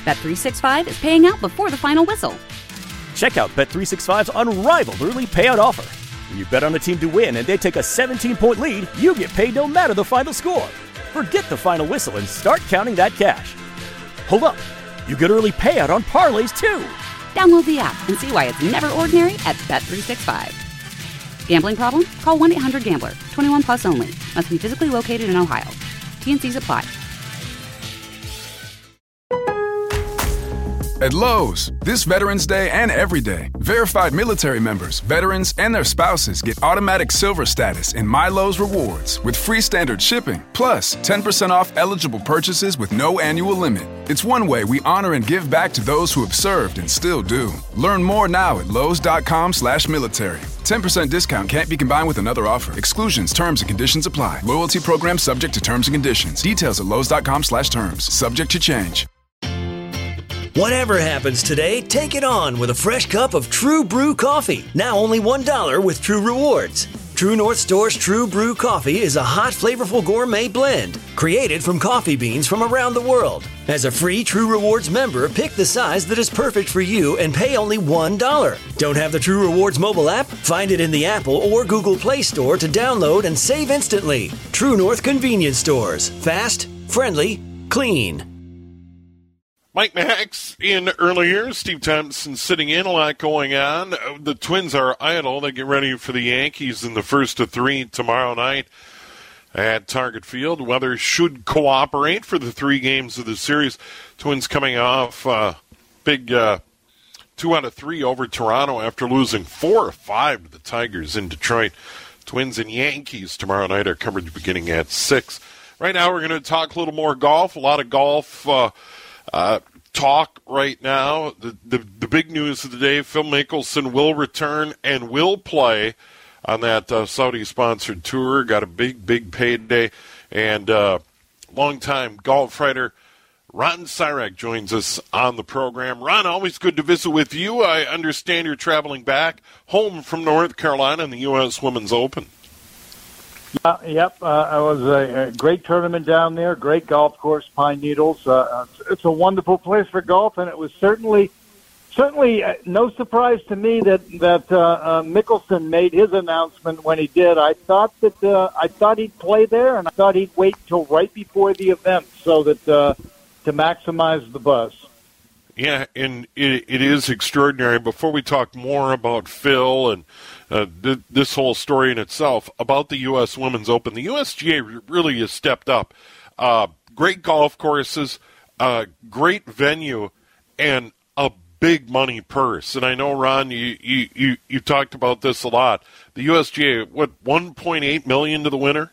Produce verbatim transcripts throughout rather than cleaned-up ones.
Bet three sixty-five is paying out before the final whistle. Check out Bet three sixty-five's unrivaled early payout offer. When you bet on a team to win and they take a seventeen-point lead, you get paid no matter the final score. Forget the final whistle and start counting that cash. Hold up. You get early payout on parlays, too. Download the app and see why it's never ordinary at Bet three sixty-five. Gambling problem? Call one eight hundred gambler. twenty-one plus only. Must be physically located in Ohio. T N Cs apply. At Lowe's, this Veterans Day and every day, verified military members, veterans, and their spouses get automatic silver status in My Lowe's Rewards with free standard shipping, plus ten percent off eligible purchases with no annual limit. It's one way we honor and give back to those who have served and still do. Learn more now at lowes.com slash military. ten percent discount can't be combined with another offer. Exclusions, terms, and conditions apply. Loyalty program subject to terms and conditions. Details at lowes.com slash terms. Subject to change. Whatever happens today, take it on with a fresh cup of True Brew coffee. Now only one dollar with True Rewards. True North Store's True Brew coffee is a hot, flavorful gourmet blend created from coffee beans from around the world. As a free True Rewards member, pick the size that is perfect for you and pay only one dollar. Don't have the True Rewards mobile app? Find it in the Apple or Google Play Store to download and save instantly. True North Convenience Stores. Fast, friendly, clean. Mike Max in early years. Steve Thompson sitting in, a lot going on. The Twins are idle. They get ready for the Yankees in the first of three tomorrow night at Target Field. Weather should cooperate for the three games of the series. Twins coming off uh, big uh, two out of three over Toronto after losing four or five to the Tigers in Detroit. Twins and Yankees tomorrow night are coverage beginning at six. Right now we're going to talk a little more golf. A lot of golf uh Uh, talk right now. The, the the big news of the day, Phil Mickelson will return and will play on that uh, Saudi-sponsored tour. Got a big, big payday. And uh, longtime golf writer Ron Sirek joins us on the program. Ron, always good to visit with you. I understand you're traveling back home from North Carolina in the U S Women's Open. Uh, yep, uh, it was a, a great tournament down there, great golf course, Pine Needles. Uh, it's, it's a wonderful place for golf, and it was certainly, certainly uh, no surprise to me that that uh, uh, Mickelson made his announcement when he did. I thought that uh, I thought he'd play there, and I thought he'd wait till right before the event so that uh, to maximize the buzz. Yeah, and it, it is extraordinary. Before we talk more about Phil and uh, th- this whole story in itself, about the U S Women's Open, the U S G A really has stepped up. Uh, great golf courses, uh, great venue, and a big money purse. And I know, Ron, you, you, you, you talked about this a lot. The U S G A, what, one point eight million dollars to the winner?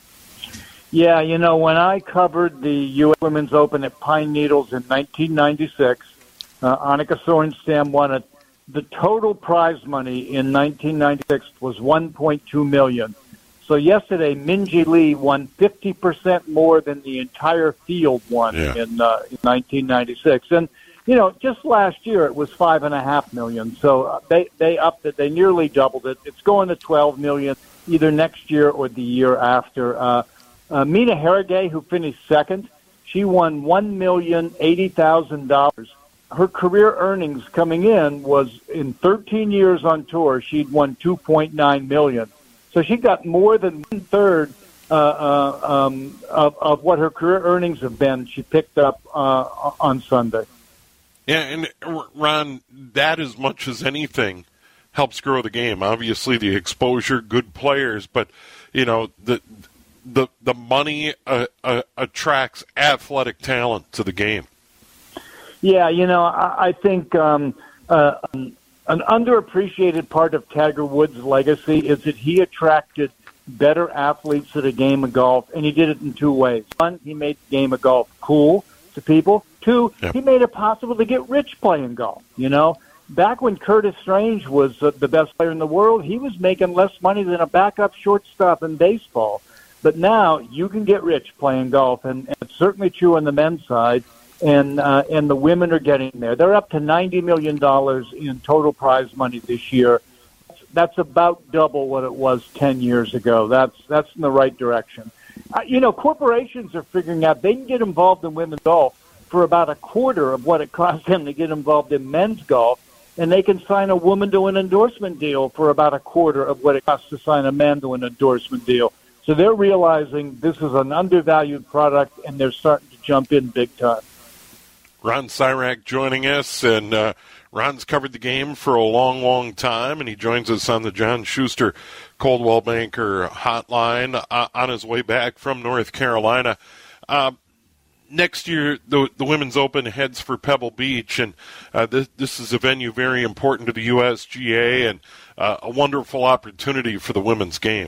Yeah, you know, when I covered the U S Women's Open at Pine Needles in nineteen ninety-six, uh, Annika Sorenstam won it. The total prize money in nineteen ninety-six was one point two million dollars. So yesterday, Minjee Lee won fifty percent more than the entire field won yeah. in, uh, in nineteen ninety-six. And, you know, just last year it was five and a half million. So uh, they, they upped it. They nearly doubled it. It's going to twelve million either next year or the year after. Uh, Uh, Mina Haragay, who finished second, she won one million eighty thousand dollars. Her career earnings coming in was in thirteen years on tour, she'd won two point nine million dollars. So she got more than one third uh, uh, um, of, of what her career earnings have been. She picked up uh, on Sunday. Yeah, and Ron, that as much as anything helps grow the game. Obviously, the exposure, good players, but you know the. The the money uh, uh, attracts athletic talent to the game. Yeah, you know, I, I think um, uh, an underappreciated part of Tiger Woods' legacy is that he attracted better athletes to the game of golf, and he did it in two ways. One, he made the game of golf cool to people. Two, yep. he made it possible to get rich playing golf, you know. Back when Curtis Strange was uh, the best player in the world, he was making less money than a backup shortstop in baseball. But now you can get rich playing golf, and, and it's certainly true on the men's side, and uh, and the women are getting there. They're up to ninety million dollars in total prize money this year. That's about double what it was ten years ago. That's that's in the right direction. Uh, you know, corporations are figuring out they can get involved in women's golf for about a quarter of what it costs them to get involved in men's golf, and they can sign a woman to an endorsement deal for about a quarter of what it costs to sign a man to an endorsement deal. So they're realizing this is an undervalued product, and they're starting to jump in big time. Ron Sirak joining us, and uh, Ron's covered the game for a long, long time, and he joins us on the John Schuster Coldwell Banker hotline uh, on his way back from North Carolina. Uh, next year, the, the Women's Open heads for Pebble Beach, and uh, this, this is a venue very important to the U S G A and uh, a wonderful opportunity for the women's game.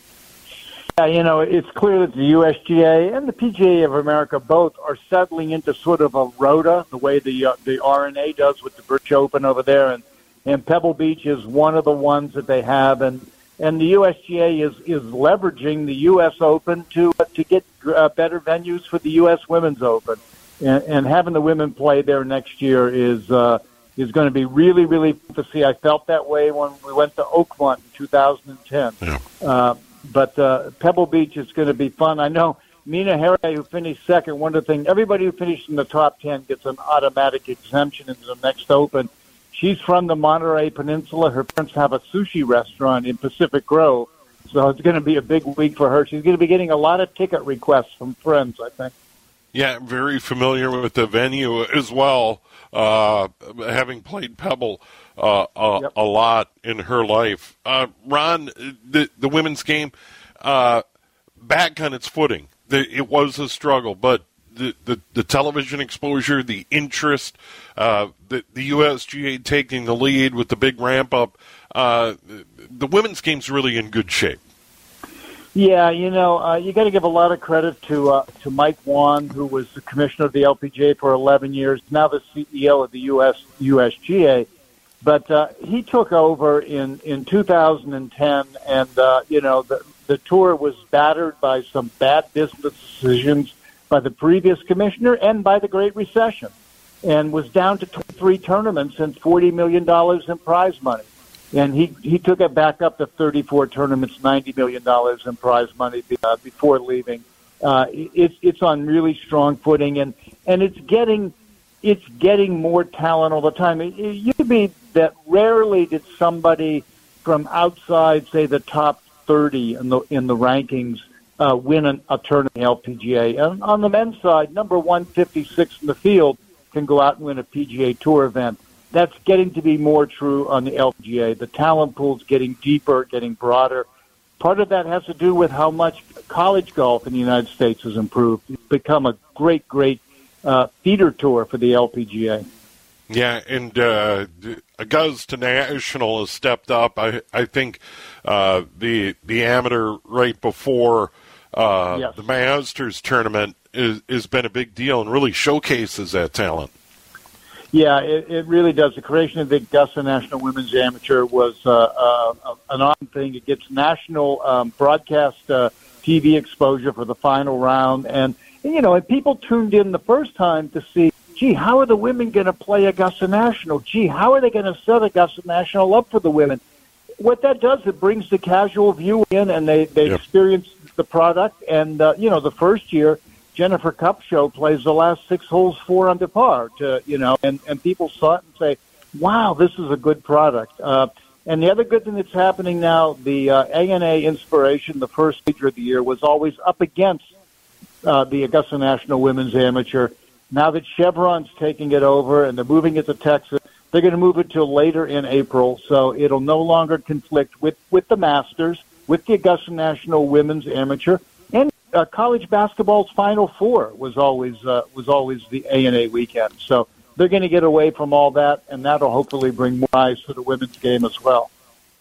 Yeah, you know, it's clear that the U S G A and the P G A of America both are settling into sort of a rota, the way the uh, the R N A does with the British Open over there, and, and Pebble Beach is one of the ones that they have, and and the U S G A is, is leveraging the U S Open to uh, to get uh, better venues for the U S Women's Open, and, and having the women play there next year is uh, is going to be really, really fun to see. I felt that way when we went to Oakmont in two thousand ten. Yeah. Uh, But uh, Pebble Beach is going to be fun. I know Mina Harry, who finished second, one of the things, everybody who finished in the top ten gets an automatic exemption into the next Open. She's from the Monterey Peninsula. Her parents have a sushi restaurant in Pacific Grove, so it's going to be a big week for her. She's going to be getting a lot of ticket requests from friends, I think. Yeah, very familiar with the venue as well, uh, having played Pebble uh, a, yep. a lot in her life. Uh, Ron, the, the women's game, uh, back on its footing. The, it was a struggle, but the, the, the television exposure, the interest, uh, the, the U S G A taking the lead with the big ramp-up, uh, the women's game's really in good shape. Yeah, you know, uh, you got to give a lot of credit to uh, to Mike Wan, who was the commissioner of the L P G A for eleven years, now the C E O of the U S U S G A. But uh, he took over in, in two thousand ten, and, uh, you know, the, the tour was battered by some bad business decisions by the previous commissioner and by the Great Recession, and was down to twenty-three tournaments and forty million dollars in prize money. And he, he took it back up to thirty-four tournaments, ninety million dollars in prize money uh, before leaving. Uh, it's it's on really strong footing, and, and it's getting it's getting more talent all the time. It, it used to be that rarely did somebody from outside, say the top thirty in the in the rankings, uh, win an, a tournament in the L P G A. And on the men's side, number one fifty-six in the field can go out and win a P G A Tour event. That's getting to be more true on the L P G A. The talent pool's getting deeper, getting broader. Part of that has to do with how much college golf in the United States has improved. It's become a great, great uh, feeder tour for the L P G A. Yeah, and uh, Augusta National has stepped up. I I think uh, the the amateur right before uh, yes. the Masters tournament is has been a big deal and really showcases that talent. Yeah, it, it really does. The creation of the Augusta National Women's Amateur was uh, uh, an awesome thing. It gets national um, broadcast uh, T V exposure for the final round. And, and, you know, and people tuned in the first time to see, gee, how are the women going to play Augusta National? Gee, how are they going to set Augusta National up for the women? What that does, it brings the casual viewer in, and they, they yep. experience the product. And, uh, you know, the first year, Jennifer Kupcho plays the last six holes four under par, to, you know, and, and people saw it and say, wow, this is a good product. Uh, and the other good thing that's happening now, the uh, A N A Inspiration, the first feature of the year, was always up against uh, the Augusta National Women's Amateur. Now that Chevron's taking it over and they're moving it to Texas, they're going to move it till later in April, so it'll no longer conflict with, with the Masters, with the Augusta National Women's Amateur, and Uh, college basketball's Final Four was always uh, was always the A N A weekend. So they're going to get away from all that, and that'll hopefully bring more eyes to the women's game as well.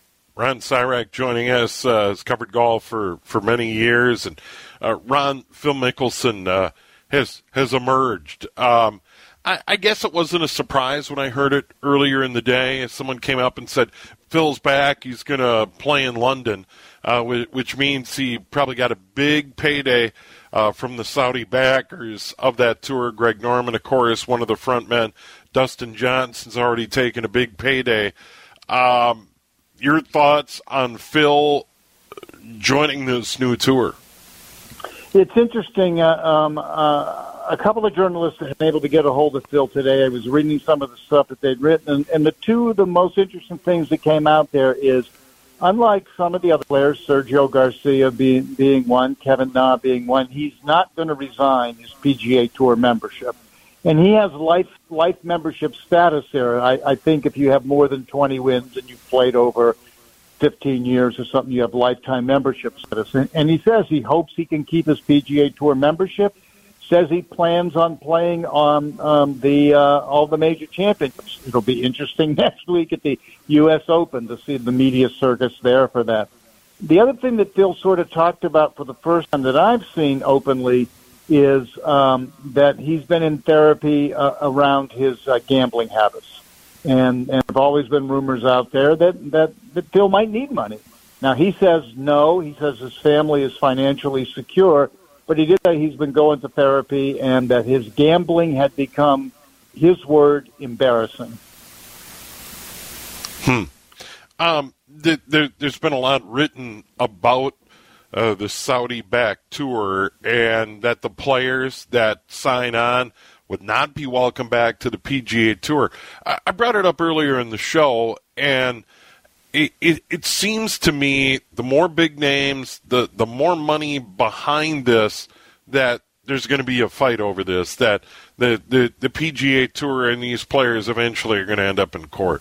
Ron Sirak joining us, uh, has covered golf for, for many years. And uh, Ron, Phil Mickelson uh, has has emerged. Um, I, I guess it wasn't a surprise when I heard it earlier in the day. Someone came up and said, Phil's back, he's going to play in London. Uh, which means he probably got a big payday uh, from the Saudi backers of that tour. Greg Norman, of course, one of the front men. Dustin Johnson's already taken a big payday. Um, your thoughts on Phil joining this new tour? It's interesting. Uh, um, uh, a couple of journalists have been able to get a hold of Phil today. I was reading some of the stuff that they'd written, and, and the two of the most interesting things that came out there is, unlike some of the other players, Sergio Garcia being, being one, Kevin Na being one, he's not going to resign his P G A Tour membership. And he has life life membership status there. I, I think if you have more than twenty wins and you've played over fifteen years or something, you have lifetime membership status. And, and he says he hopes he can keep his P G A Tour membership, says he plans on playing on um, the uh, all the major championships. It'll be interesting next week at the U S Open to see the media circus there for that. The other thing that Phil sort of talked about for the first time that I've seen openly is um, that he's been in therapy uh, around his uh, gambling habits. And, and there have always been rumors out there that, that, that Phil might need money. Now, he says no. He says his family is financially secure. But he did say he's been going to therapy and that his gambling had become, his word, embarrassing. Hmm. Um, there, there, there's been a lot written about uh, the Saudi-backed tour and that the players that sign on would not be welcome back to the P G A Tour. I, I brought it up earlier in the show, and It, it it seems to me the more big names, the, the more money behind this, that there's going to be a fight over this, that the, the, the P G A Tour and these players eventually are going to end up in court.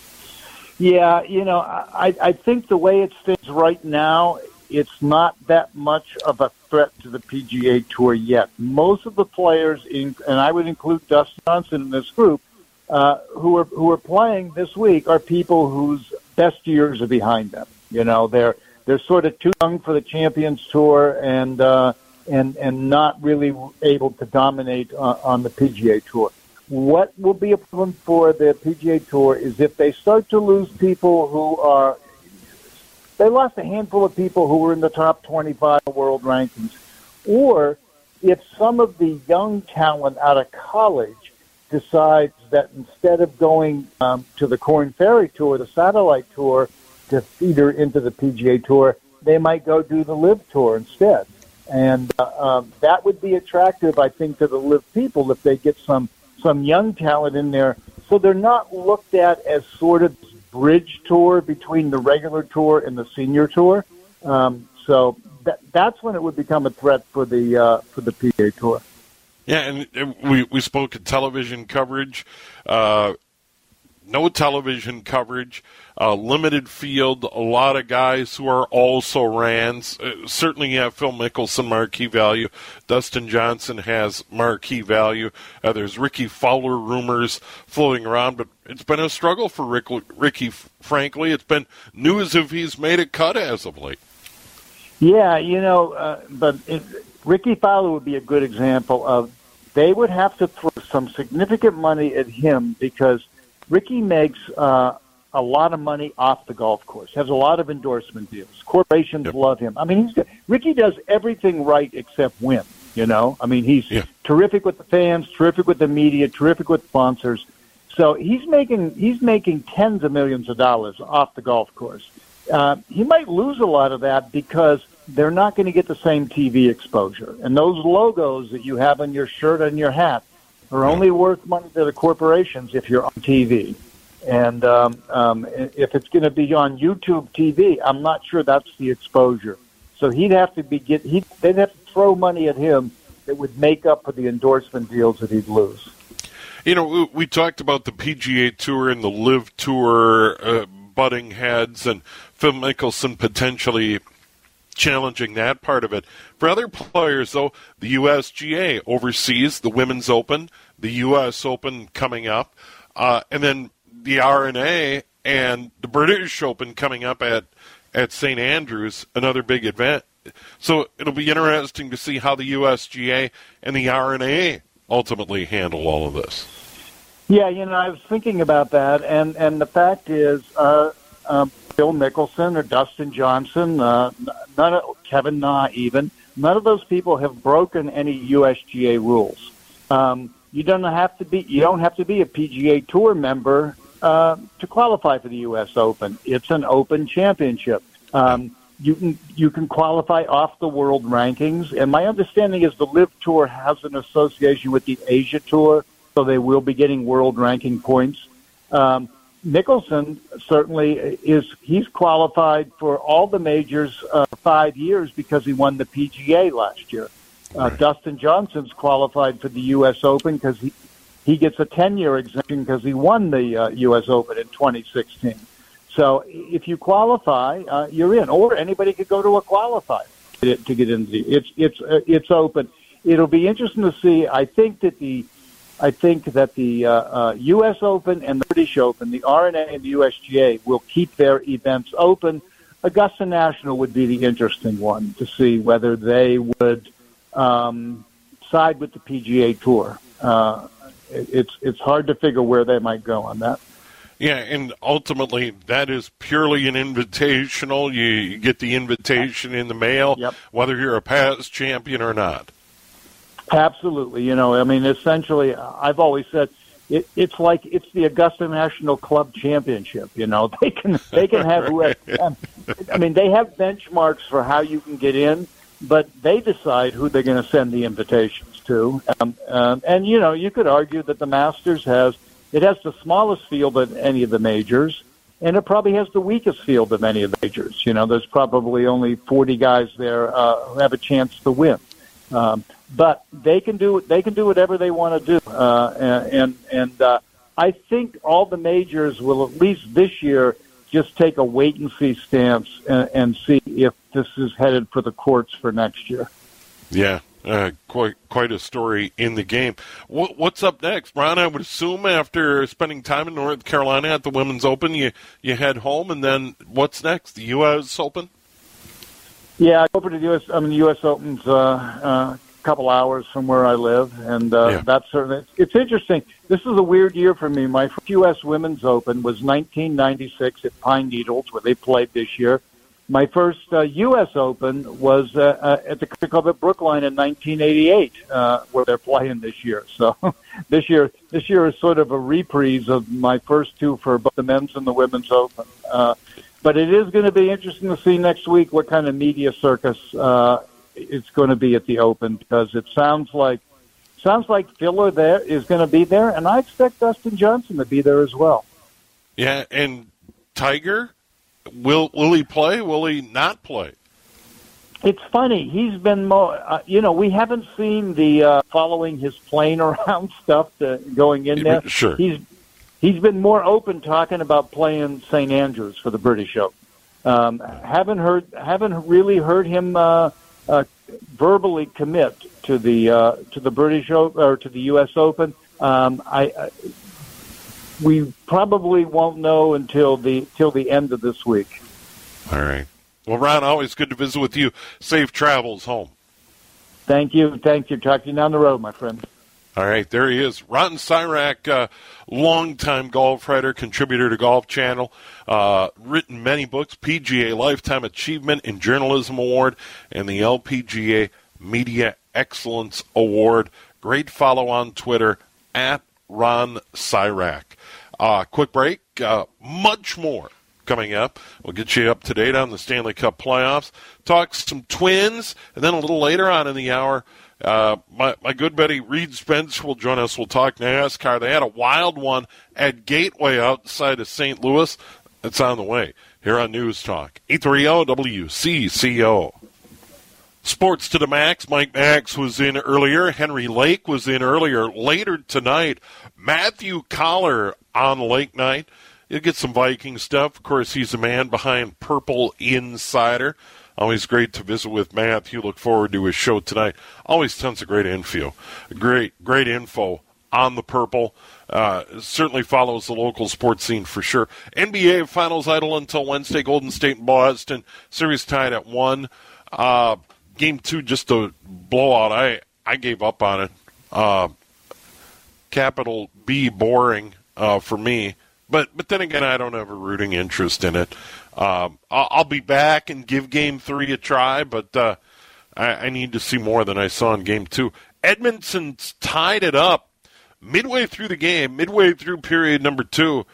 Yeah, you know, I, I think the way it stands right now, it's not that much of a threat to the P G A Tour yet. Most of the players, in, and I would include Dustin Johnson in this group, uh, who are who are playing this week are people whose best years are behind them. You know, they're they're sort of too young for the Champions Tour and uh, and and not really able to dominate uh, on the P G A Tour. What will be a problem for the P G A Tour is if they start to lose people who are. They lost a handful of people who were in the top twenty-five world rankings, or if some of the young talent out of college decides that instead of going um, to the Korn Ferry Tour, the satellite tour, to feeder into the P G A Tour, they might go do the LIV Tour instead. And uh, um, that would be attractive, I think, to the LIV people if they get some, some young talent in there. So they're not looked at as sort of bridge tour between the regular tour and the senior tour. Um, so that, that's when it would become a threat for the uh, for the P G A Tour. Yeah, and we we spoke of television coverage, uh, no television coverage, uh, limited field, a lot of guys who are also Rands. Uh, certainly you have Phil Mickelson, marquee value. Dustin Johnson has marquee value. Uh, there's Ricky Fowler rumors floating around, but it's been a struggle for Rick, Ricky, frankly. It's been news if he's made a cut as of late. Yeah, you know, uh, but it, Ricky Fowler would be a good example of they would have to throw some significant money at him because Ricky makes uh, a lot of money off the golf course, has a lot of endorsement deals. Corporations yep. love him. I mean, he's Ricky does everything right except win, you know? I mean, he's yeah. terrific with the fans, terrific with the media, terrific with sponsors. So he's making he's making tens of millions of dollars off the golf course. Uh, he might lose a lot of that because they're not going to get the same T V exposure. And those logos that you have on your shirt and your hat are only worth money to the corporations if you're on T V. And um, um, if it's going to be on YouTube T V, I'm not sure that's the exposure. So he'd have to be get he they'd have to throw money at him that would make up for the endorsement deals that he'd lose. You know, we talked about the P G A Tour and the LIV Tour uh, butting heads and Phil Mickelson potentially challenging that part of it. For other players, though, the U S G A oversees the Women's Open, the U S Open coming up, uh, and then the R N A and the British Open coming up at, at Saint Andrews, another big event. So it'll be interesting to see how the U S G A and the R N A ultimately handle all of this. Yeah, you know, I was thinking about that, and, and the fact is, uh, um, Phil Mickelson or Dustin Johnson, uh, none of, Kevin Na even, none of those people have broken any U S G A rules. Um, you don't have to be you don't have to be a P G A Tour member uh, to qualify for the U S Open. It's an open championship. Um, you can you can qualify off the world rankings. And my understanding is the Live Tour has an association with the Asia Tour, so they will be getting world ranking points. Um, Mickelson certainly is, he's qualified for all the majors uh, five years because he won the P G A last year. Uh, right. Dustin Johnson's qualified for the U S Open because he, he gets a ten-year exemption because he won the uh, U S Open in twenty sixteen. So if you qualify, uh, you're in. Or anybody could go to a qualifier to get into the, it's, it's, uh, it's open. It'll be interesting to see. I think that the I think that the uh, uh, U S Open and the British Open, the R N A and the U S G A, will keep their events open. Augusta National would be the interesting one to see whether they would um, side with the P G A Tour. Uh, it, it's it's hard to figure where they might go on that. Yeah, and ultimately that is purely an invitational. You, you get the invitation in the mail, yep. whether you're a past champion or not. Absolutely. You know, I mean, essentially, I've always said it, it's like it's the Augusta National Club Championship. You know, they can they can have whoever. I mean, they have benchmarks for how you can get in, but they decide who they're going to send the invitations to. Um, um, and you know, you could argue that the Masters has it has the smallest field of any of the majors, and it probably has the weakest field of any of the majors. You know, there's probably only forty guys there uh, who have a chance to win. Um, But they can do they can do whatever they want to do, uh, and and uh, I think all the majors will at least this year just take a wait and see stance and, and see if this is headed for the courts for next year. Yeah, uh, quite quite a story in the game. What, what's up next, Ron? I would assume after spending time in North Carolina at the Women's Open, you you head home, and then what's next? The U S Open? Yeah, I go over to the U S. I mean, the U S Open's. Uh, uh, couple hours from where I live, and uh, yeah. that's certainly, it's interesting. This is a weird year for me. My first U S Women's Open was nineteen ninety-six at Pine Needles, where they played this year. My first uh, U S Open was uh, uh, at the Country Club at Brookline in nineteen eighty-eight, uh, where they're playing this year. So this year, this year is sort of a reprise of my first two for both the men's and the women's Open. Uh, but it is going to be interesting to see next week what kind of media circus uh, it's going to be at the Open, because it sounds like sounds like Filler there is going to be there, and I expect Dustin Johnson to be there as well. Yeah, and Tiger, will will he play? Will he not play? It's funny. He's been more. Uh, you know, we haven't seen the uh, following his plane around stuff to, going in there. Sure. He's he's been more open talking about playing Saint Andrews for the British Open. Um, haven't heard. Haven't really heard him. Uh, Uh, verbally commit to the uh, to the British Open or to the U S Open. Um, I, I we probably won't know until the till the end of this week. All right. Well, Ron, always good to visit with you. Safe travels home. Thank you, thank you. Talk to you down the road, my friend. All right, there he is. Ron Sirak, uh, longtime golf writer, contributor to Golf Channel, uh, written many books, P G A Lifetime Achievement in Journalism Award, and the L P G A Media Excellence Award. Great follow on Twitter, at Ron Sirak. Uh, quick break, uh, much more coming up. We'll get you up to date on the Stanley Cup playoffs, talk some Twins, and then a little later on in the hour, Uh, my, my good buddy Reed Spence will join us. We'll talk NASCAR. They had a wild one at Gateway outside of Saint Louis. It's on the way here on News Talk. eight thirty W C C O. Sports to the Max. Mike Max was in earlier. Henry Lake was in earlier. Later tonight, Matthew Collar on Lake Night. You'll get some Viking stuff. Of course, he's the man behind Purple Insider. Always great to visit with Matthew. Look forward to his show tonight. Always tons of great info. Great, great info on the Purple. Uh, certainly follows the local sports scene for sure. N B A Finals idle until Wednesday. Golden State and Boston. Series tied at one. Uh, game two, just a blowout. I, I gave up on it. Uh, capital B, boring uh, for me. But but then again, I don't have a rooting interest in it. Um, I'll, I'll be back and give Game three a try, but uh, I, I need to see more than I saw in Game two. Edmonton's tied it up midway through the game, midway through period number two.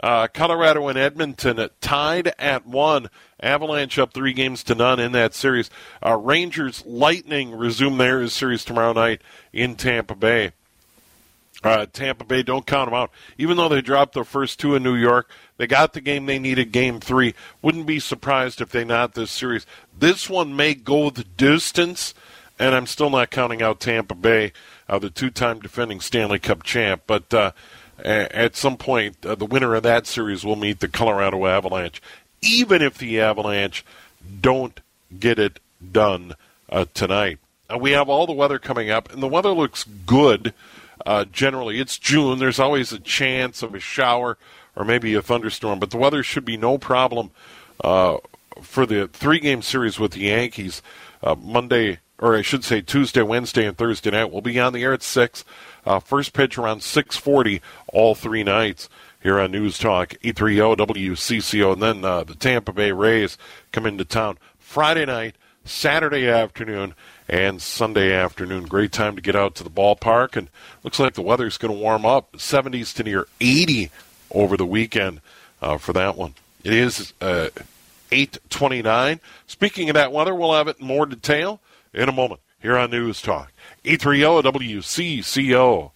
Uh, Colorado and Edmonton tied at one. Avalanche up three games to none in that series. Uh, Rangers Lightning resume their series tomorrow night in Tampa Bay. Uh, Tampa Bay, don't count them out. Even though they dropped their first two in New York, they got the game they needed, game three. Wouldn't be surprised if they not this series. This one may go the distance, and I'm still not counting out Tampa Bay, uh, the two-time defending Stanley Cup champ. But uh, at some point, uh, the winner of that series will meet the Colorado Avalanche, even if the Avalanche don't get it done uh, tonight. Uh, we have all the weather coming up, and the weather looks good. Uh, generally, it's June. There's always a chance of a shower or maybe a thunderstorm, but the weather should be no problem uh, for the three-game series with the Yankees. Uh, Monday, or I should say Tuesday, Wednesday, and Thursday night. We'll be on the air at six. Uh, first pitch around six forty all three nights here on News Talk eight thirty W C C O. And then uh, the Tampa Bay Rays come into town Friday night, Saturday afternoon, and Sunday afternoon. Great time to get out to the ballpark, and looks like the weather's going to warm up, seventies to near eighty over the weekend uh, for that one. It is uh, eight twenty-nine. Speaking of that weather, we'll have it in more detail in a moment here on News Talk eight thirty W C C O.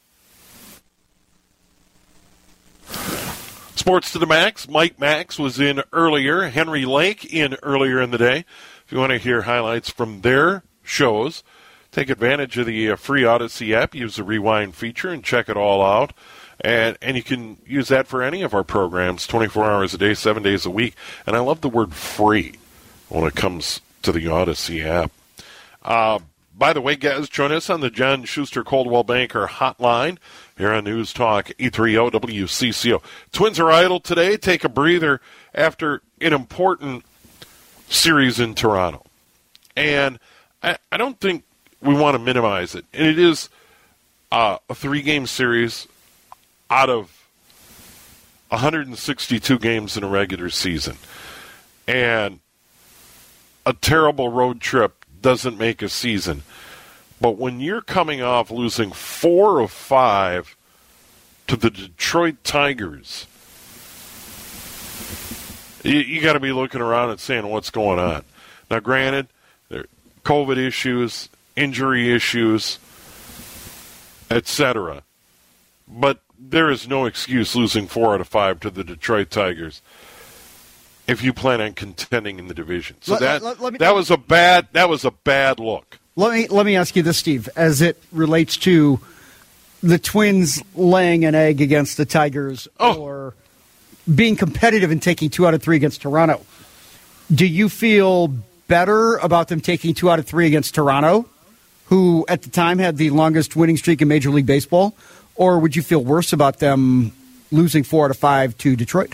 Sports to the Max. Mike Max was in earlier. Henry Lake in earlier in the day. If you want to hear highlights from their shows, take advantage of the uh, free Odyssey app. Use the rewind feature and check it all out. And and you can use that for any of our programs, twenty-four hours a day, seven days a week. And I love the word free when it comes to the Odyssey app. Uh, by the way, guys, join us on the John Schuster Coldwell Banker hotline here on News Talk eight thirty W C C O. Twins are idle today. Take a breather after an important series in Toronto. And I, I don't think we want to minimize it. And it is uh, a three-game series out of one hundred sixty-two games in a regular season. And a terrible road trip doesn't make a season. But when you're coming off losing four of five to the Detroit Tigers, you, you got to be looking around and saying, what's going on? Now, granted, there are COVID issues, injury issues, et cetera. But there is no excuse losing four out of five to the Detroit Tigers if you plan on contending in the division. So let, that let, let me, that was a bad that was a bad look. Let me let me ask you this, Steve, as it relates to the Twins laying an egg against the Tigers oh. or being competitive and taking two out of three against Toronto. Do you feel better about them taking two out of three against Toronto, who at the time had the longest winning streak in Major League Baseball, or would you feel worse about them losing four out of five to Detroit?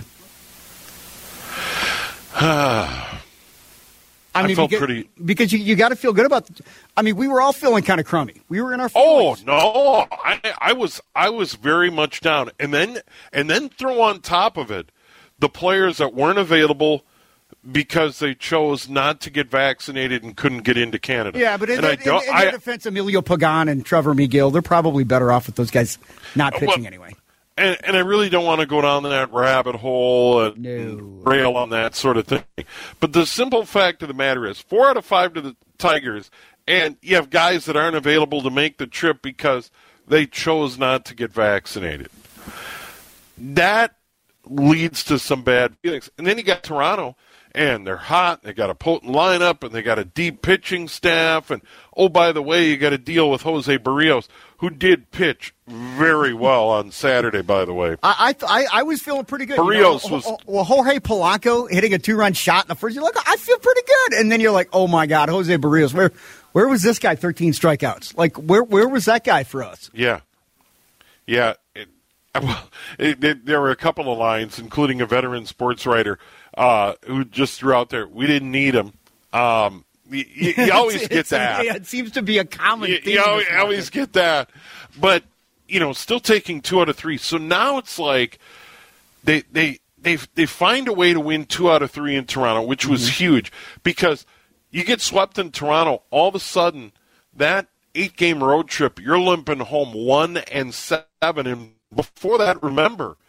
I, I mean, felt because, pretty because you, you got to feel good about. The, I mean, we were all feeling kind of crummy. We were in our oh feelings. no, I, I was I was very much down, and then and then throw on top of it the players that weren't available because they chose not to get vaccinated and couldn't get into Canada. Yeah, but in, and in, I don't, in, in I, their defense, Emilio Pagan and Trevor McGill, they're probably better off with those guys not pitching well, anyway. And, and I really don't want to go down that rabbit hole and No. rail on that sort of thing. But the simple fact of the matter is, four out of five to the Tigers, and you have guys that aren't available to make the trip because they chose not to get vaccinated. That leads to some bad feelings. And then you got Toronto, and they're hot. They got a potent lineup, and they got a deep pitching staff. And, oh, by the way, you got to deal with Jose Barrios, who did pitch very well on Saturday, by the way. I I, I was feeling pretty good. Barrios you know, was... Well, Jorge Polanco hitting a two-run shot in the first. You're like, I feel pretty good. And then you're like, oh, my God, Jose Barrios. Where where was this guy, thirteen strikeouts? Like, where where was that guy for us? Yeah. Yeah. It, it, it, there were a couple of lines, including a veteran sports writer uh, who just threw out there, we didn't need him. Um, you, you, you always get that. A, it seems to be a common you, theme. You always, always get that. But, you know, still taking two out of three. So now it's like they they they they find a way to win two out of three in Toronto, which was mm-hmm. huge, because you get swept in Toronto, all of a sudden that eight-game road trip, you're limping home one and seven. And before that, remember,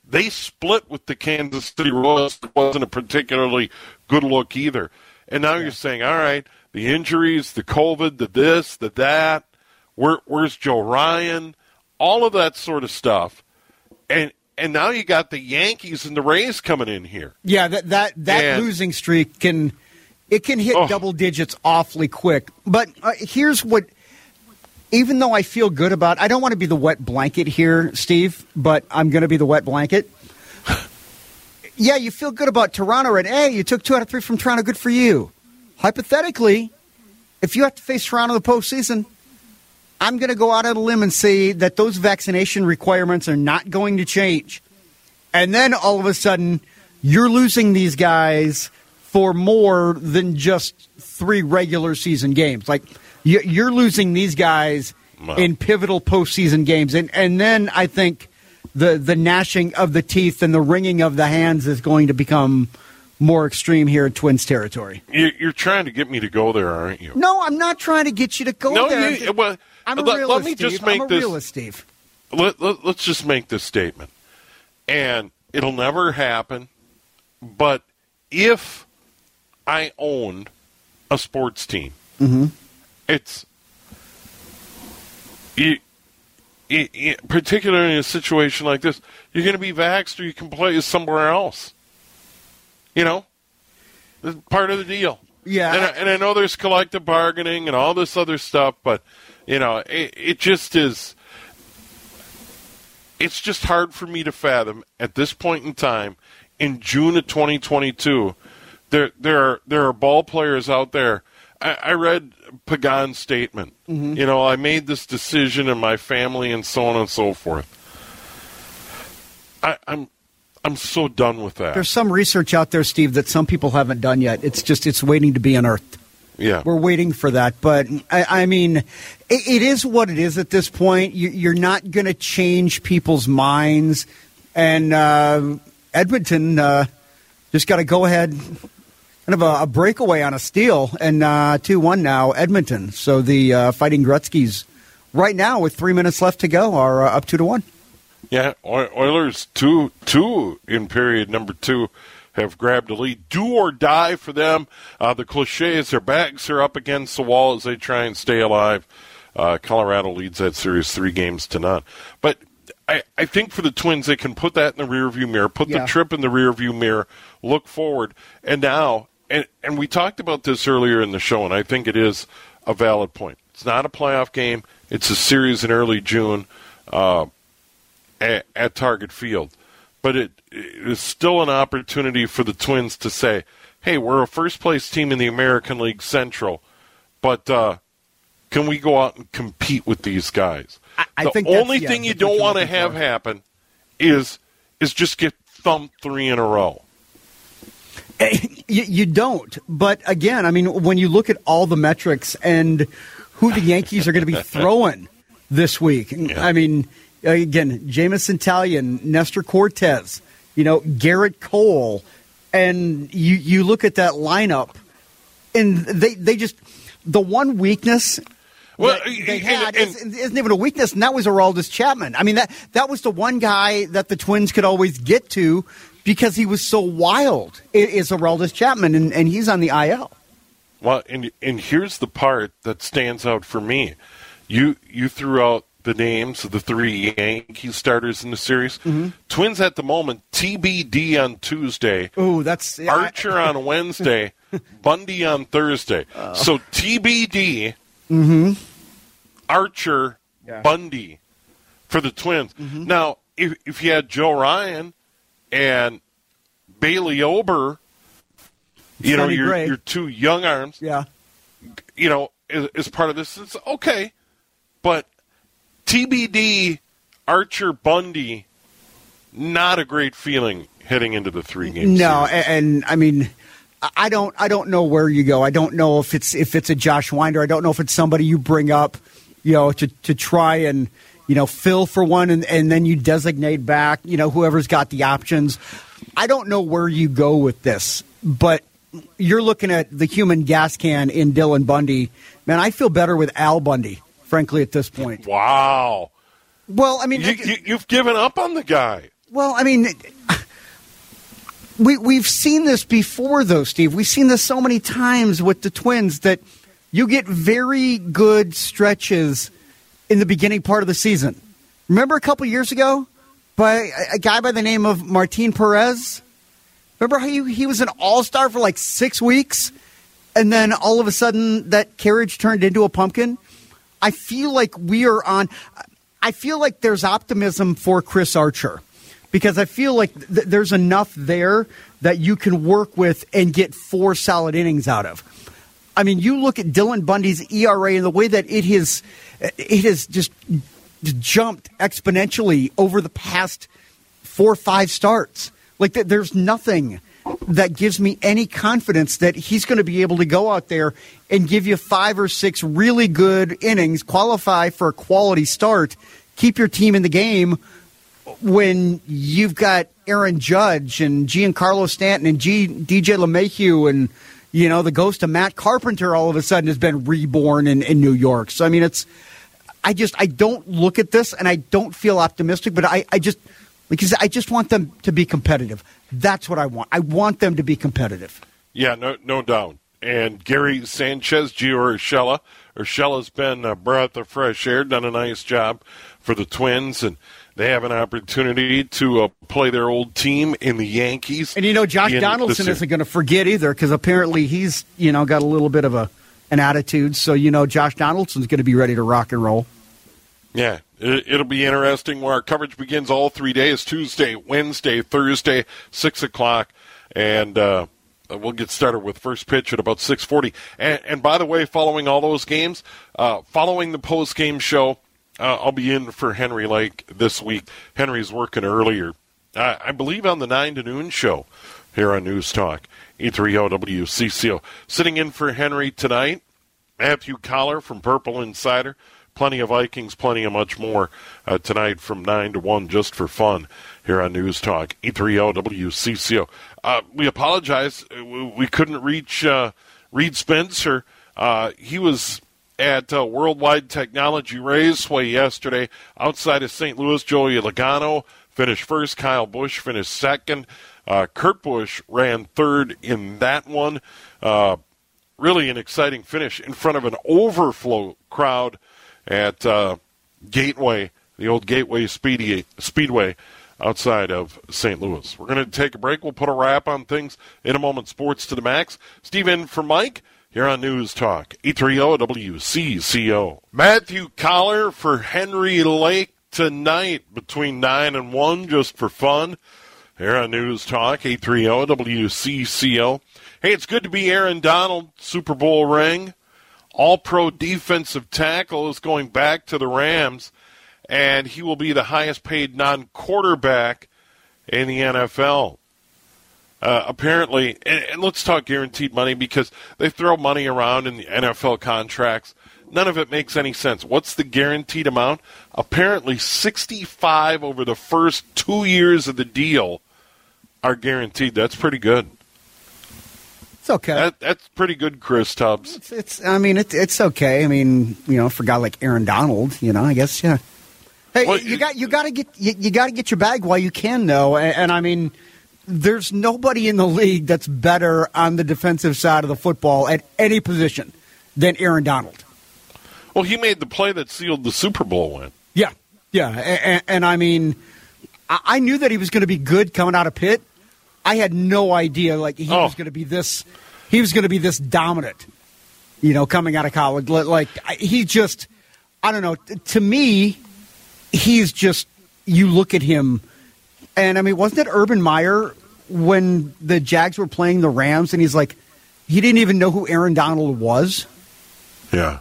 They split with the Kansas City Royals. It wasn't a particularly good look either. And now yeah. you're saying, all right, the injuries, the COVID, the this, the that, where, where's Joe Ryan, all of that sort of stuff. And and now you got the Yankees and the Rays coming in here. Yeah, that that, that and, losing streak can it can hit oh. double digits awfully quick. But uh, here's what, even though I feel good about, I don't want to be the wet blanket here, Steve, but I'm going to be the wet blanket. Yeah, you feel good about Toronto, and hey, you took two out of three from Toronto. Good for you. Hypothetically, if you have to face Toronto in the postseason, I'm going to go out on a limb and say that those vaccination requirements are not going to change. And then all of a sudden, you're losing these guys for more than just three regular season games. Like, you're losing these guys wow. in pivotal postseason games. And, and then I think the the gnashing of the teeth and the wringing of the hands is going to become more extreme here in Twins territory. You're trying to get me to go there, aren't you? No, I'm not trying to get you to go no, there. You, well, I'm a let, realist, let me Steve. just make I'm a this, realist, Steve. Let, let, let's just make this statement. And it'll never happen, but if I owned a sports team, mm-hmm. it's it, it, it, particularly in a situation like this, you're going to be vaxxed or you can play somewhere else. You know, it's part of the deal. Yeah, and I, and I know there's collective bargaining and all this other stuff, but you know, it, it just is. It's just hard for me to fathom at this point in time, in June of twenty twenty-two. There, there are there are ball players out there. I, I read Pagan's statement. Mm-hmm. You know, I made this decision in my family and so on and so forth. I, I'm. I'm so done with that. There's some research out there, Steve, that some people haven't done yet. It's just it's waiting to be unearthed. Yeah, we're waiting for that. But I, I mean, it, it is what it is at this point. You, you're not going to change people's minds. And uh, Edmonton uh, just got to go ahead, kind of a, a breakaway on a steal, and uh, two one now, Edmonton. So the uh, Fighting Gretzky's right now, with three minutes left to go, are uh, up two to one. Yeah, Oilers two two in period number two have grabbed a lead. Do or die for them. Uh, the cliches, their backs are up against the wall as they try and stay alive. Uh, Colorado leads that series three games to none. But I, I think for the Twins, they can put that in the rearview mirror, put yeah. the trip in the rearview mirror, look forward. And now, and, and we talked about this earlier in the show, and I think it is a valid point. It's not a playoff game. It's a series in early June. Uh, At, at Target Field. But it, it is still an opportunity for the Twins to say, hey, we're a first-place team in the American League Central, but uh, can we go out and compete with these guys? I, I the think only yeah, thing you don't want to have for. happen is is just get thumped three in a row. You, you don't. But, again, I mean, when you look at all the metrics and who the Yankees are going to be throwing this week, yeah. I mean – again, Jamison Talion, Nestor Cortez, you know, Garrett Cole, and you, you look at that lineup, and they they just the one weakness well, they had and, and, isn't, isn't even a weakness, and that was Aroldis Chapman. I mean, that that was the one guy that the Twins could always get to because he was so wild. Is Aroldis Chapman, and, and he's on the I L. Well, and and here's the part that stands out for me. You you threw out the names of the three Yankee starters in the series. Mm-hmm. Twins at the moment, T B D on Tuesday. Ooh, that's yeah, Archer I... on Wednesday, Bundy on Thursday. Uh, so T B D, mm-hmm. Archer, yeah. Bundy for the Twins. Mm-hmm. Now, if if you had Joe Ryan and Bailey Ober, you know, your your two young arms, yeah, you know, as, as part of this, it's okay, but T B D, Archer, Bundy, not a great feeling heading into the three games. No, and, and I mean, I don't, I don't know where you go. I don't know if it's if it's a Josh Winder. I don't know if it's somebody you bring up, you know, to to try and you know fill for one, and, and then you designate back, you know, whoever's got the options. I don't know where you go with this, but you're looking at the human gas can in Dylan Bundy. Man, I feel better with Al Bundy. Frankly, at this point. Wow. Well, I mean, you, you, you've given up on the guy. Well, I mean, we, we've seen this before, though, Steve. We've seen this so many times with the Twins that you get very good stretches in the beginning part of the season. Remember a couple years ago by a guy by the name of Martin Perez? Remember how he, he was an all-star for like six weeks, and then all of a sudden that carriage turned into a pumpkin? I feel like we are on – I feel like there's optimism for Chris Archer because I feel like th- there's enough there that you can work with and get four solid innings out of. I mean, you look at Dylan Bundy's E R A and the way that it has, it has just jumped exponentially over the past four or five starts. Like, there's nothing that gives me any confidence that he's going to be able to go out there and give you five or six really good innings, qualify for a quality start, keep your team in the game when you've got Aaron Judge and Giancarlo Stanton and G, D J LeMahieu and, you know, the ghost of Matt Carpenter all of a sudden has been reborn in, in New York. So, I mean, it's – I just – I don't look at this and I don't feel optimistic, but I, I just – because I just want them to be competitive. That's what I want. I want them to be competitive. Yeah, no no doubt. And Gary Sanchez, Gio Urshela. Urshela's been a breath of fresh air, done a nice job for the Twins, and they have an opportunity to uh, play their old team in the Yankees. And, you know, Josh Donaldson isn't going to forget either because apparently he's, you know, got a little bit of a an attitude. So, you know, Josh Donaldson's going to be ready to rock and roll. Yeah, it'll be interesting. Where our coverage begins all three days, Tuesday, Wednesday, Thursday, six o'clock. And uh, we'll get started with first pitch at about six forty. And, and by the way, following all those games, uh, following the post-game show, uh, I'll be in for Henry Lake this week. Henry's working earlier, uh, I believe on the nine to noon show here on News Talk, E three O W C C O. Sitting in for Henry tonight, Matthew Collar from Purple Insider. Plenty of Vikings, plenty of much more uh, tonight from nine to one just for fun here on News Talk, E three O W C C O. Uh, we apologize. We couldn't reach uh, Reed Spencer. Uh, he was at uh, Worldwide Technology Raceway yesterday outside of Saint Louis. Joey Logano finished first. Kyle Busch finished second. Uh, Kurt Busch ran third in that one. Uh, really an exciting finish in front of an overflow crowd at uh, Gateway, the old Gateway Speedy, Speedway outside of Saint Louis. We're going to take a break. We'll put a wrap on things in a moment. Sports to the max. Steve in for Mike here on News Talk, E three O W C C O. Matthew Collar for Henry Lake tonight between nine and one just for fun here on News Talk, E three O W C C O. Hey, it's good to be Aaron Donald, Super Bowl ring. All-Pro defensive tackle is going back to the Rams, and he will be the highest-paid non-quarterback in the N F L. Uh, apparently, and, and let's talk guaranteed money because they throw money around in the N F L contracts. None of it makes any sense. What's the guaranteed amount? Apparently, sixty-five over the first two years of the deal are guaranteed. That's pretty good. It's okay. That, that's pretty good, Chris Tubbs. It's, it's I mean, it's it's okay. I mean, you know, for a guy like Aaron Donald, you know, I guess, yeah. Hey, well, you got you got to get you, you got to get your bag while you can, though. And, and I mean, there's nobody in the league that's better on the defensive side of the football at any position than Aaron Donald. Well, he made the play that sealed the Super Bowl win. Yeah, yeah, and, and I mean, I, I knew that he was going to be good coming out of Pitt. I had no idea, like, he oh. was going to be this he was going to be this dominant, you know, coming out of college. Like, he just, I don't know, to me, he's just, you look at him, and, I mean, wasn't it Urban Meyer when the Jags were playing the Rams, and he's like, he didn't even know who Aaron Donald was? Yeah.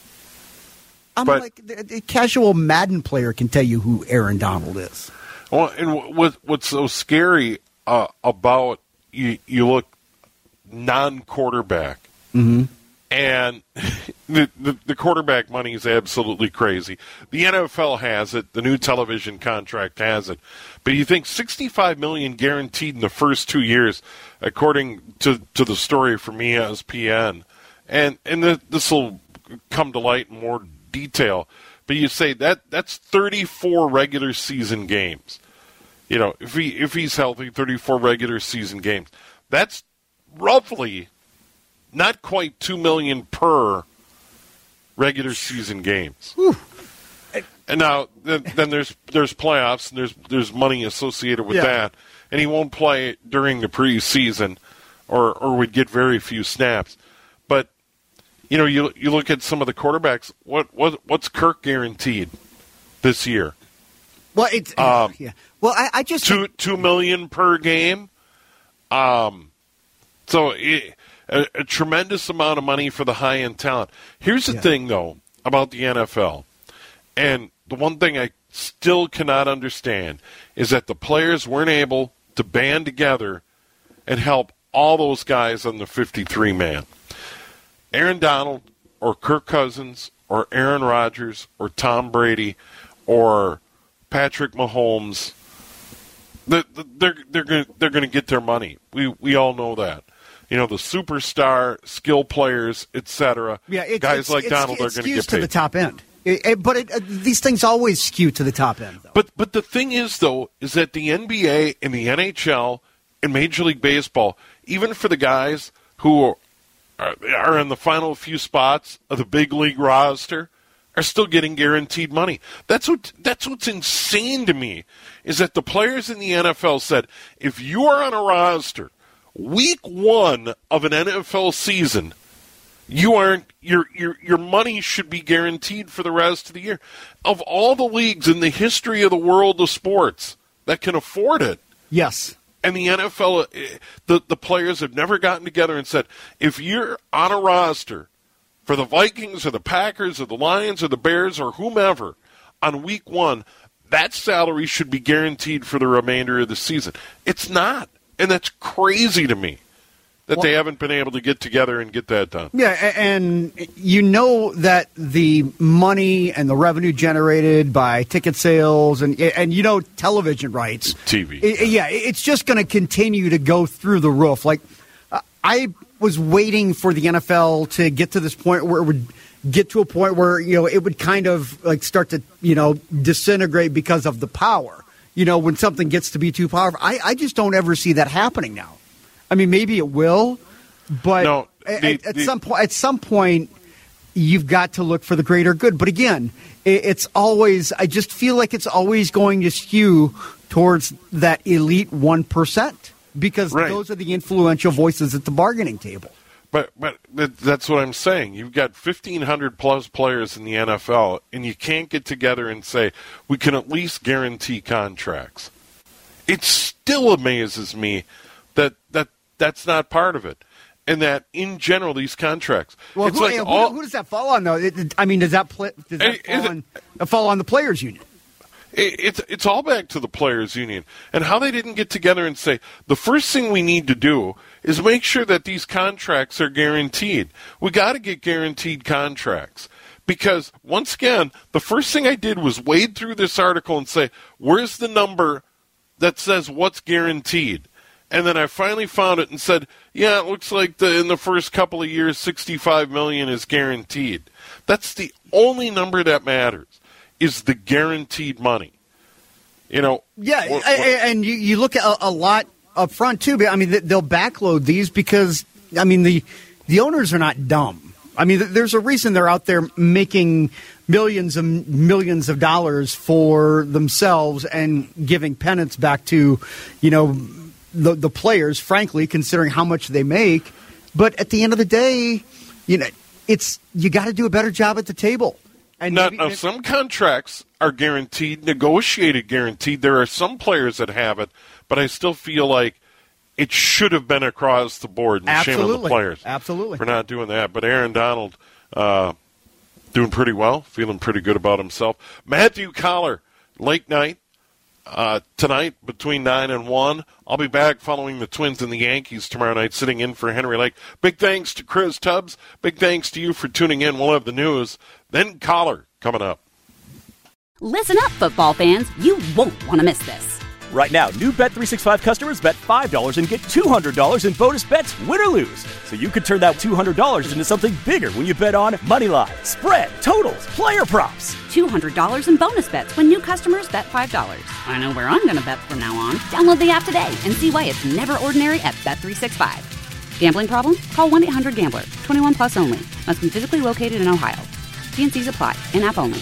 I'm but, like, a casual Madden player can tell you who Aaron Donald is. Well, and what, what's so scary Uh, about you, you look non-quarterback, mm-hmm. and the, the the quarterback money is absolutely crazy. The N F L has it, the new television contract has it, but you think sixty-five million dollars guaranteed in the first two years, according to, to the story from E S P N, and and the, this will come to light in more detail. But you say that that's thirty-four regular season games. You know, if he if he's healthy, thirty-four regular season games. That's roughly not quite two million per regular season games. Whew. And now then, then there's there's playoffs and there's there's money associated with yeah. that, and he won't play during the preseason, or or would get very few snaps. But you know, you you look at some of the quarterbacks. What what what's Kirk guaranteed this year? Well, it's um, yeah. Well, I, I just two two million per game. Um, so it, a, a tremendous amount of money for the high end talent. Here's the yeah. thing, though, about the N F L, and the one thing I still cannot understand is that the players weren't able to band together and help all those guys on the fifty-three man. Aaron Donald or Kirk Cousins or Aaron Rodgers or Tom Brady or Patrick Mahomes, they're they're going they're going to get their money. We we all know that. You know, the superstar skill players, et cetera. Yeah, it's, guys it's, like it's, Donald it's are going to get paid to the top end. It, it, but it, uh, these things always skew to the top end, though. But but the thing is, though, is that the N B A and the N H L and Major League Baseball, even for the guys who are, are in the final few spots of the big league roster, are still getting guaranteed money. That's what that's what's insane to me, is that the players in the N F L said, if you are on a roster week one of an N F L season, you aren't your your your money should be guaranteed for the rest of the year. Of all the leagues in the history of the world of sports that can afford it, yes. And the N F L, the the players have never gotten together and said, if you're on a roster for the Vikings or the Packers or the Lions or the Bears or whomever on week one, that salary should be guaranteed for the remainder of the season. It's not. And that's crazy to me that well, they haven't been able to get together and get that done. Yeah, and you know that the money and the revenue generated by ticket sales and, and you know, television rights. T V. It, yeah, it's just going to continue to go through the roof. Like, I was waiting for the N F L to get to this point where it would get to a point where, you know, it would kind of like start to, you know, disintegrate because of the power. You know, when something gets to be too powerful. I, I just don't ever see that happening now. I mean, maybe it will, but no, the, at, at the, some point, at some point, you've got to look for the greater good. But again, it, it's always, I just feel like it's always going to skew towards that elite one percent. Because right. those are the influential voices at the bargaining table. But but that's what I'm saying. You've got fifteen hundred plus players in the N F L, and you can't get together and say, we can at least guarantee contracts. It still amazes me that, that that's not part of it. And that, in general, these contracts. Well, it's who, like who, all, who does that fall on, though? It, it, I mean, does that, play, does that fall, it, on, it, fall on the players' union? It's it's all back to the players' union and how they didn't get together and say, the first thing we need to do is make sure that these contracts are guaranteed. We got to get guaranteed contracts. Because, once again, the first thing I did was wade through this article and say, where's the number that says what's guaranteed? And then I finally found it and said, yeah, it looks like the, in the first couple of years, sixty-five million dollars is guaranteed. That's the only number that matters. Is the guaranteed money. You know. Yeah, what, what, and you, you look at a, a lot up front, too. I mean, they'll backload these because, I mean, the the owners are not dumb. I mean, there's a reason they're out there making millions and millions of dollars for themselves and giving pennants back to, you know, the, the players, frankly, considering how much they make. But at the end of the day, you know, it's you got to do a better job at the table. And now, maybe, now, some contracts are guaranteed, negotiated guaranteed. There are some players that have it, but I still feel like it should have been across the board. And absolutely. Shame on the players. Absolutely. For not doing that. But Aaron Donald uh, doing pretty well, feeling pretty good about himself. Matthew Collar, late night uh, tonight between nine and one. I'll be back following the Twins and the Yankees tomorrow night, sitting in for Henry Lake. Big thanks to Chris Tubbs. Big thanks to you for tuning in. We'll have the news. Then Collar coming up. Listen up, football fans. You won't want to miss this. Right now, new Bet three sixty-five customers bet five dollars and get two hundred dollars in bonus bets, win or lose. So you could turn that two hundred dollars into something bigger when you bet on moneyline, spread, totals, player props. two hundred dollars in bonus bets when new customers bet five dollars. I know where I'm going to bet from now on. Download the app today and see why it's never ordinary at Bet three sixty-five. Gambling problem? Call one eight hundred gambler. twenty-one plus only. Must be physically located in Ohio. T N Cs apply. In-app only.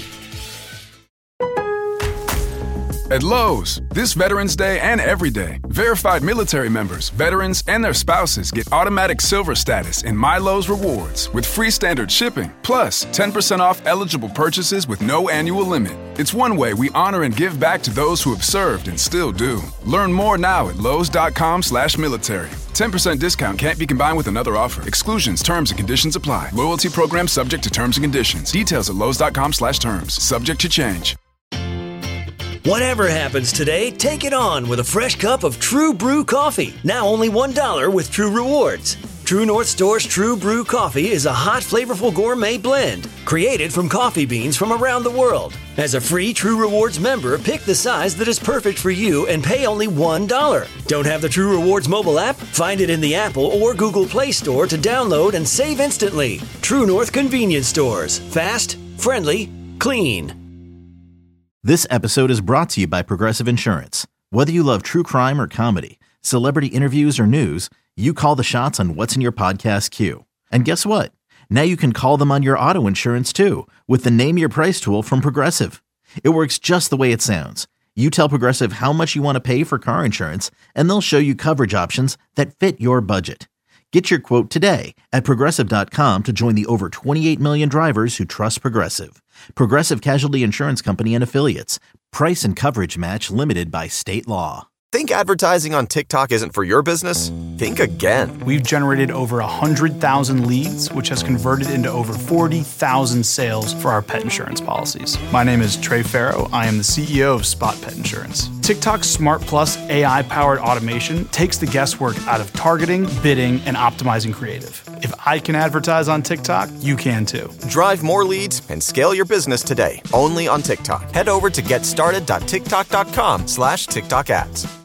At Lowe's, this Veterans Day and every day, verified military members, veterans, and their spouses get automatic silver status in My Lowe's Rewards with free standard shipping, plus ten percent off eligible purchases with no annual limit. It's one way we honor and give back to those who have served and still do. Learn more now at lowes.com slash military. ten percent discount can't be combined with another offer. Exclusions, terms, and conditions apply. Loyalty program subject to terms and conditions. Details at lowes.com slash terms. Subject to change. Whatever happens today, take it on with a fresh cup of True Brew coffee. Now only one dollar with True Rewards. True North Store's True Brew coffee is a hot, flavorful gourmet blend created from coffee beans from around the world. As a free True Rewards member, pick the size that is perfect for you and pay only one dollar. Don't have the True Rewards mobile app? Find it in the Apple or Google Play Store to download and save instantly. True North Convenience Stores. Fast, friendly, clean. This episode is brought to you by Progressive Insurance. Whether you love true crime or comedy, celebrity interviews or news, you call the shots on what's in your podcast queue. And guess what? Now you can call them on your auto insurance too with the Name Your Price tool from Progressive. It works just the way it sounds. You tell Progressive how much you want to pay for car insurance, and they'll show you coverage options that fit your budget. Get your quote today at Progressive dot com to join the over twenty-eight million drivers who trust Progressive. Progressive Casualty Insurance Company and Affiliates. Price and coverage match limited by state law. Think advertising on TikTok isn't for your business? Think again. We've generated over one hundred thousand leads, which has converted into over forty thousand sales for our pet insurance policies. My name is Trey Farrow. I am the C E O of Spot Pet Insurance. TikTok's Smart Plus A I-powered automation takes the guesswork out of targeting, bidding, and optimizing creative. If I can advertise on TikTok, you can too. Drive more leads and scale your business today, only on TikTok. Head over to getstarted.tiktok.com slash TikTok ads.